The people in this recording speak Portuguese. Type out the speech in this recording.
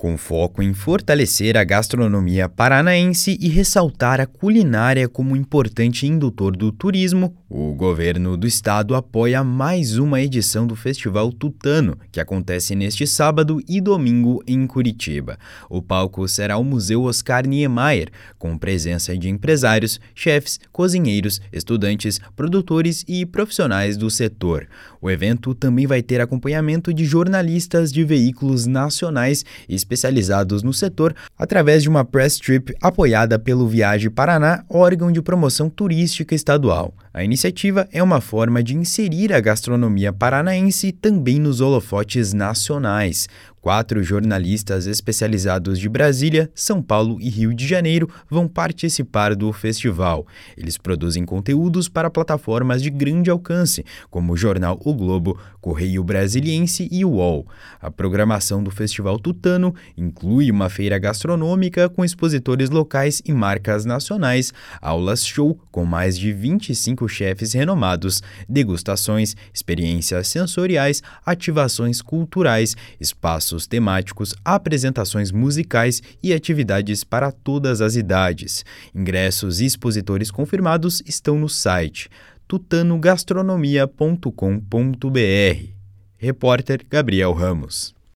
com foco em fortalecer a gastronomia paranaense e ressaltar a culinária como um importante indutor do turismo. O governo do estado apoia mais uma edição do Festival Tutano, que acontece neste sábado e domingo em Curitiba. O palco será o Museu Oscar Niemeyer, com presença de empresários, chefes, cozinheiros, estudantes, produtores e profissionais do setor. O evento também vai ter acompanhamento de jornalistas de veículos nacionais especializados no setor, através de uma press trip apoiada pelo Viaje Paraná, órgão de promoção turística estadual. A iniciativa é uma forma de inserir a gastronomia paranaense também nos holofotes nacionais. 4 jornalistas especializados de Brasília, São Paulo e Rio de Janeiro vão participar do festival. Eles produzem conteúdos para plataformas de grande alcance, como o jornal O Globo, Correio Brasiliense e o UOL. A programação do Festival Tutano inclui uma feira gastronômica com expositores locais e marcas nacionais, aulas-show com mais de 25 chefes renomados, degustações, experiências sensoriais, ativações culturais, espaços temáticos, apresentações musicais e atividades para todas as idades. Ingressos e expositores confirmados estão no site tutanogastronomia.com.br. Repórter Gabriel Ramos.